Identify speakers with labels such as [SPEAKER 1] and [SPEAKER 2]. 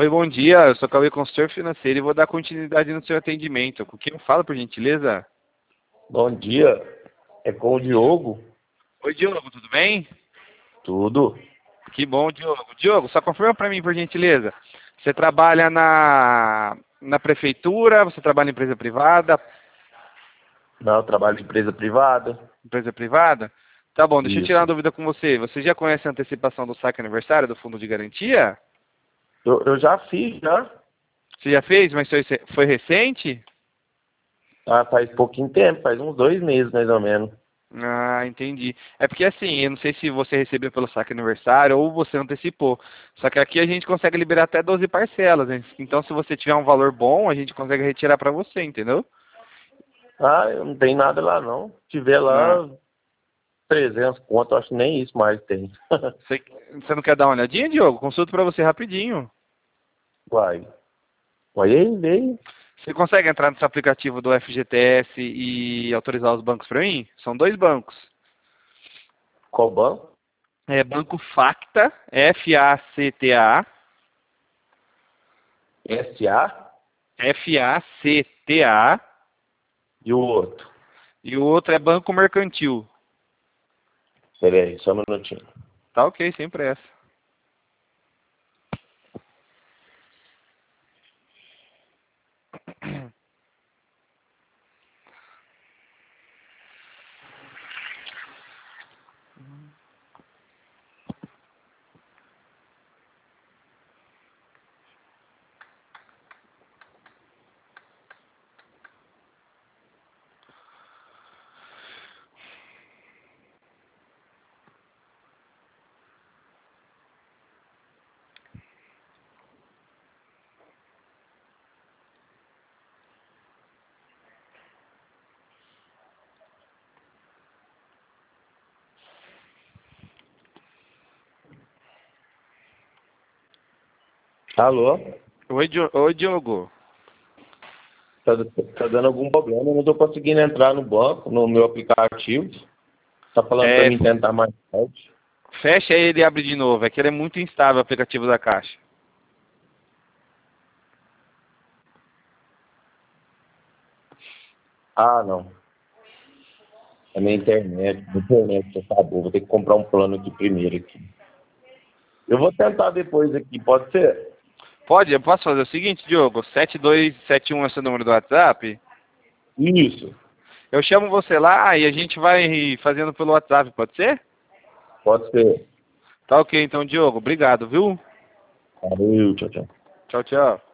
[SPEAKER 1] Oi, bom dia. Eu sou Cauê, consultor financeiro e vou dar continuidade no seu atendimento. Com quem eu falo, por gentileza?
[SPEAKER 2] Bom dia, é com o Diogo?
[SPEAKER 1] Oi, Diogo, tudo bem?
[SPEAKER 2] Tudo?
[SPEAKER 1] Que bom, Diogo. Diogo, só confirma para mim, por gentileza. Você trabalha na prefeitura, você trabalha em empresa privada?
[SPEAKER 2] Não, eu trabalho de empresa privada.
[SPEAKER 1] Empresa privada? Tá bom, deixa eu tirar uma
[SPEAKER 2] Isso.
[SPEAKER 1] dúvida com você. Você já conhece a antecipação do saque aniversário do fundo de garantia?
[SPEAKER 2] Eu já fiz, já.
[SPEAKER 1] Você já fez, mas foi recente?
[SPEAKER 2] Faz pouquinho tempo, faz uns 2 meses mais ou menos.
[SPEAKER 1] Ah, entendi. É porque assim, eu não sei se você recebeu pelo saque aniversário ou você antecipou. Só que aqui a gente consegue liberar até 12 parcelas, né? Então, se você tiver um valor bom, a gente consegue retirar para você, entendeu?
[SPEAKER 2] Eu não tenho nada lá não. Se tiver
[SPEAKER 1] Ah,
[SPEAKER 2] lá 300 conto, acho que nem isso mais tem.
[SPEAKER 1] você não quer dar uma olhadinha, Diogo? Consulto para você rapidinho.
[SPEAKER 2] Uai. Uai, aí, veio.
[SPEAKER 1] Você consegue entrar nesse aplicativo do FGTS e autorizar os bancos para mim? São dois bancos.
[SPEAKER 2] Qual banco?
[SPEAKER 1] É Banco Facta, F-A-C-T-A,
[SPEAKER 2] SA
[SPEAKER 1] F-A-C-T-A,
[SPEAKER 2] e o outro.
[SPEAKER 1] e o outro é Banco Mercantil.
[SPEAKER 2] Pera aí, só um minutinho.
[SPEAKER 1] Tá ok, sem pressa.
[SPEAKER 2] Alô?
[SPEAKER 1] Oi, Diogo.
[SPEAKER 2] Tá dando algum problema, eu não tô conseguindo entrar no banco, no meu aplicativo. Tá falando pra
[SPEAKER 1] É,
[SPEAKER 2] mim tentar mais tarde.
[SPEAKER 1] fecha ele e abre de novo. É que ele é muito instável, o aplicativo da Caixa.
[SPEAKER 2] Ah, não. É minha internet acabou. Vou ter que comprar um plano aqui primeiro aqui. Eu vou tentar depois aqui, pode ser?
[SPEAKER 1] Pode, eu posso fazer o seguinte, Diogo? 7271 é seu número do WhatsApp?
[SPEAKER 2] Isso,
[SPEAKER 1] Eu chamo você lá e a gente vai fazendo pelo WhatsApp, pode ser?
[SPEAKER 2] pode ser.
[SPEAKER 1] Tá ok, então, Diogo. Obrigado, viu?
[SPEAKER 2] Valeu, tchau, tchau.
[SPEAKER 1] Tchau, tchau.